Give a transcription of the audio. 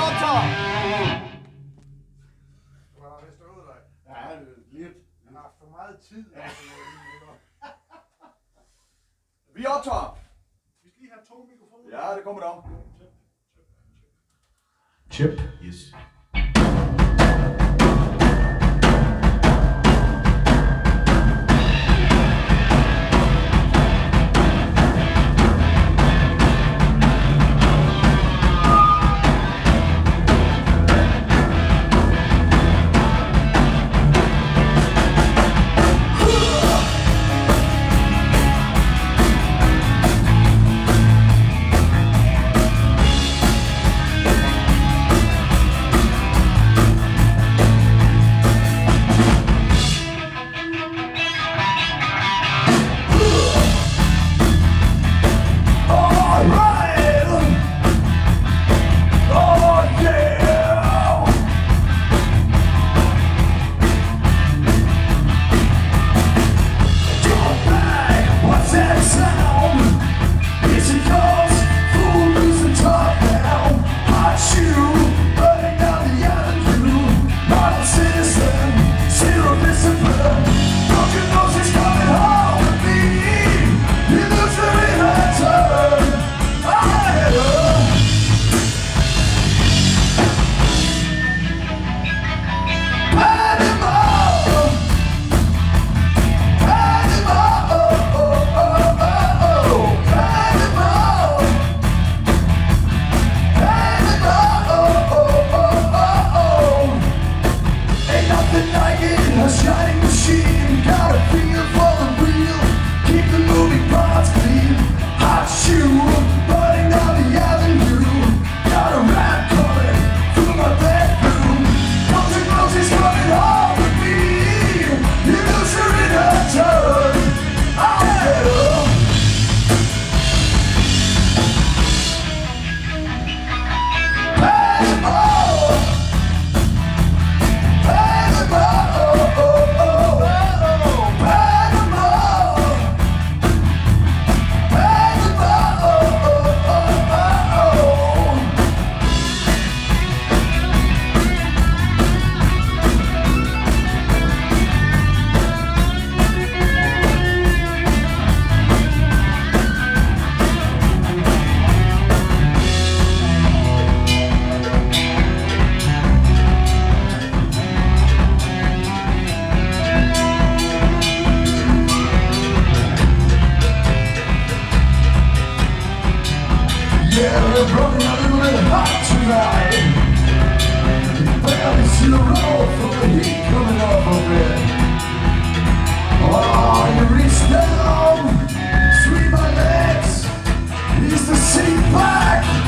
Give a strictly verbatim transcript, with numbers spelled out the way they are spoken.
optager! Du har vist øvet dig. Ja, lidt. Han har haft for meget tid. Ja. Vi optager! Vi skal lige have to mikrofoner. Ja, det kommer der. Chip. Yes. Yeah, we're running a little bit hot tonight. Barely see the road from the heat coming off of it. Oh, you reach down, sweep my legs, ease the seat back.